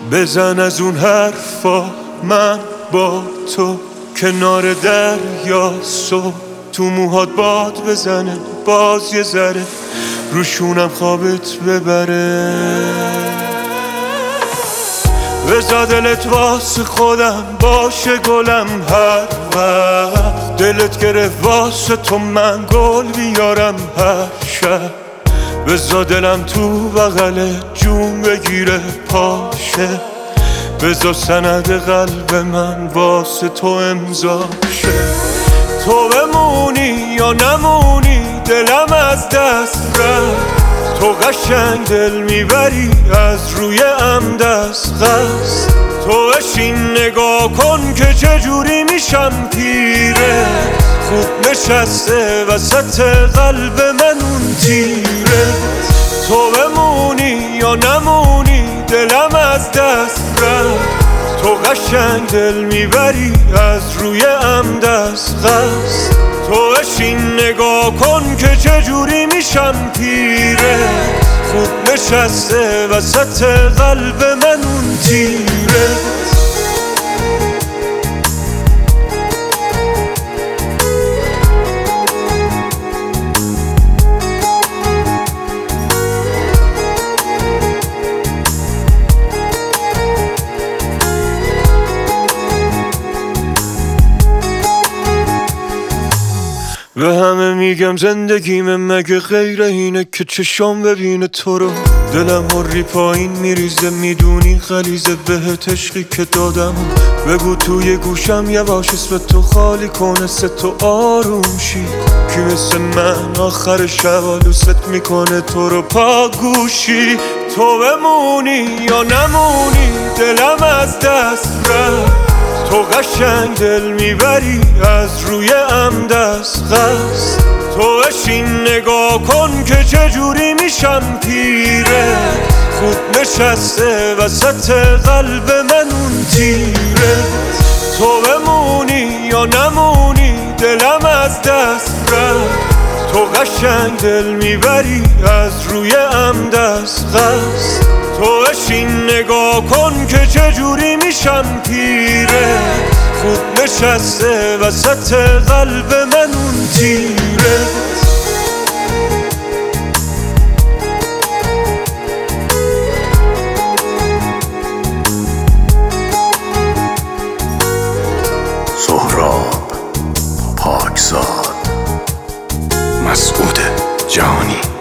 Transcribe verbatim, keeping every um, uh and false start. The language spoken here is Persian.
بزن از اون حرفا، من با تو کنار دریا، صبح تو موهات باد بزنه، باز یه ذره روشونم خوابت ببره. بزا دلت واسه خودم باشه گلم، هر وقت دلت گرفت واسه تو من گل بیارم هر شب. بزا دلم تو بغل جون بگیره پاشه، بزا سند قلب من واسه تو امضا شه. تو بمونی یا نمونی دلم از دست رفت، تو قشنگ دل میبری از روی ام دست قصد. تو اشین نگاه کن که چجوری میشم پیره، خوب نشسته وسط قلب من اون تیره. تو بمونی یا نمونی دلم از دست رفت، تو قشنگ دل میبری از روی ام دست قصد. تو اشین نگاه کن که چجوری میشم پیره، خوب نشسته وسط قلب من اون تیره. به همه میگم زندگیم مگه غیر اینه که چشام ببینه تو رو. دلم هری پایین میریزه، میدونی غلیظه بهت عشقی که دادم. بگو توی گوشم یواش اسم تو خالی کنه سه تو آروم شی. کی مثل من آخر شب آلوست میکنه تو رو پا گوشی. تو بمونی یا نمونی دلم از دست رفت، تو قشنگ دل میبری از روی ام دست قصد. تو اشین نگاه کن که چجوری میشم پیره، خوب نشسته وسط قلب من اون تیره. تو بمونی یا نمونی دلم از دست رفت، تو قشنگ دل میبری از روی ام دست قصد. تو اشین نگاه کن که چجوری میشم پیره، خوب نشسته وسط قلب من اون تیره. سهراب پاکزاد، مسعود جهانی.